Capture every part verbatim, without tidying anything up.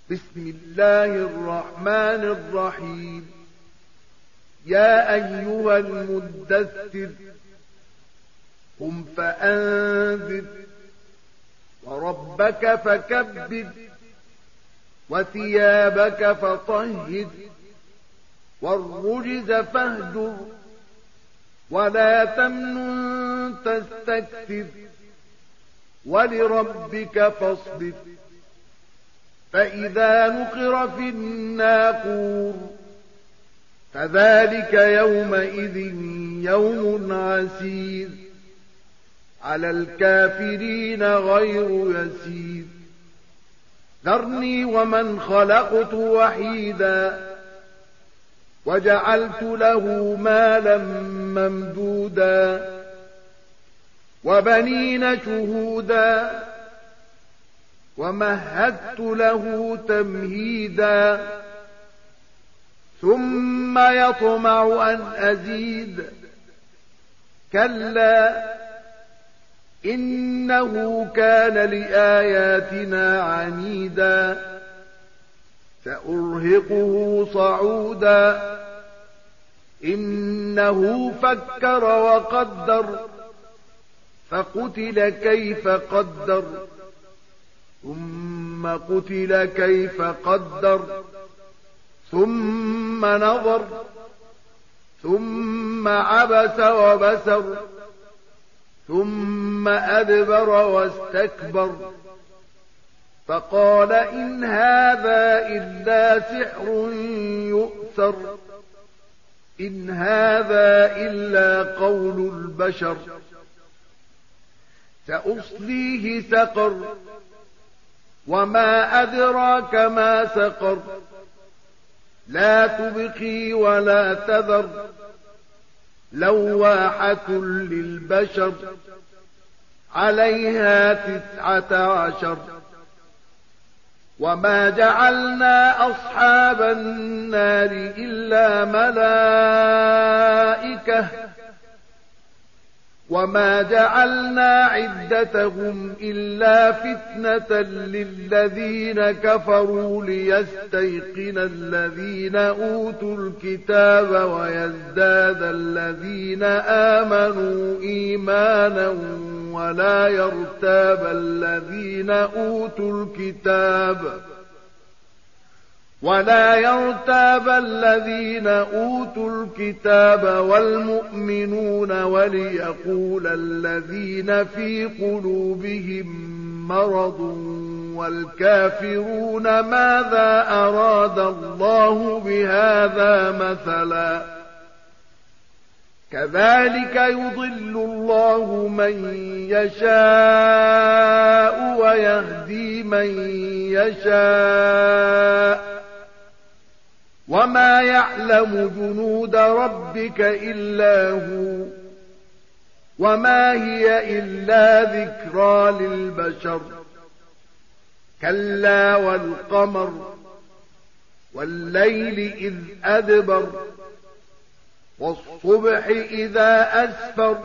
بسم الله الرحمن الرحيم. يا أيها المدثر قم فأنذر وربك فكبر وثيابك فطهر والرجز فاهجر ولا تمنن تستكثر ولربك فاصبر. فإذا نقر في الناقور فذلك يومئذ يوم عسير على الكافرين غير يسير. ذرني ومن خلقت وحيدا وجعلت له مالا ممدودا وبنين شهودا ومهدت له تمهيدا ثم يطمع أن أزيد كلا إنه كان لآياتنا عنيدا سأرهقه صعودا إنه فكر وقدر فقتل كيف قدر ثم قتل كيف قدر ثم نظر ثم عبس وبسر ثم أدبر واستكبر فقال إن هذا إلا سحر يؤثر إن هذا إلا قول البشر سأصليه سقر وما أدراك ما سقر لا تبقي ولا تذر لواحة للبشر عليها تسعة عشر. وما جعلنا أصحاب النار إلا ملائكة وما جعلنا عدتهم إلا فتنة للذين كفروا ليستيقن الذين أوتوا الكتاب ويزداد الذين آمنوا إيمانا ولا يرتاب الذين أوتوا الكتاب ولا يرتاب الذين أوتوا الكتاب والمؤمنون وليقول الذين في قلوبهم مرض والكافرون ماذا أراد الله بهذا مثلا كذلك يضل الله من يشاء ويهدي من يشاء وما يعلم جنود ربك إلا هو وما هي إلا ذكرى للبشر. كلا والقمر والليل إذ أدبر والصبح إذا أسفر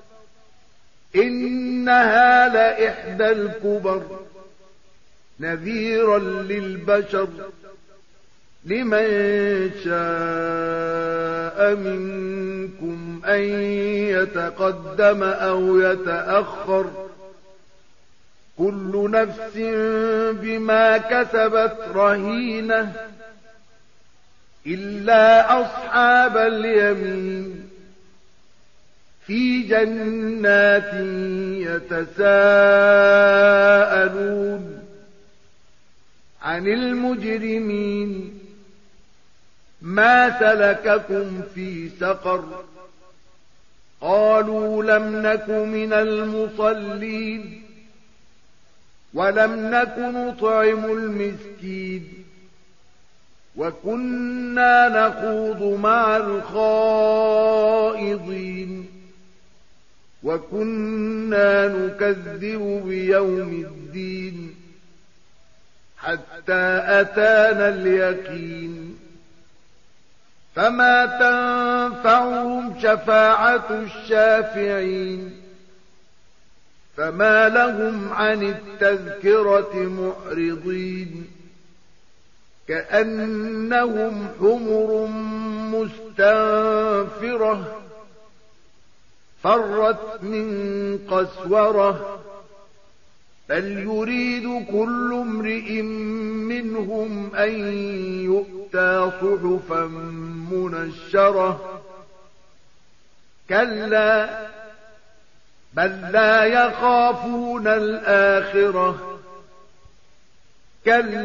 إنها لإحدى الكبر نذيرا للبشر لمن شاء منكم أن يتقدم أو يتأخر كل نفس بما كسبت رهينة إلا أصحاب اليمين في جنات يتساءلون عن المجرمين ما سلككم في سقر قالوا لم نك من المصلين ولم نك نطعم المسكين وكنا نخوض مع الخائضين وكنا نكذب بيوم الدين حتى أتانا اليقين فما تنفعهم شفاعة الشافعين فما لهم عن التذكرة معرضين كأنهم حمر مستنفرة فرت من قسورة بل يريد كل امرئ منهم أن يؤتى صحفا منشرة كلا بل لا يخافون الآخرة كلا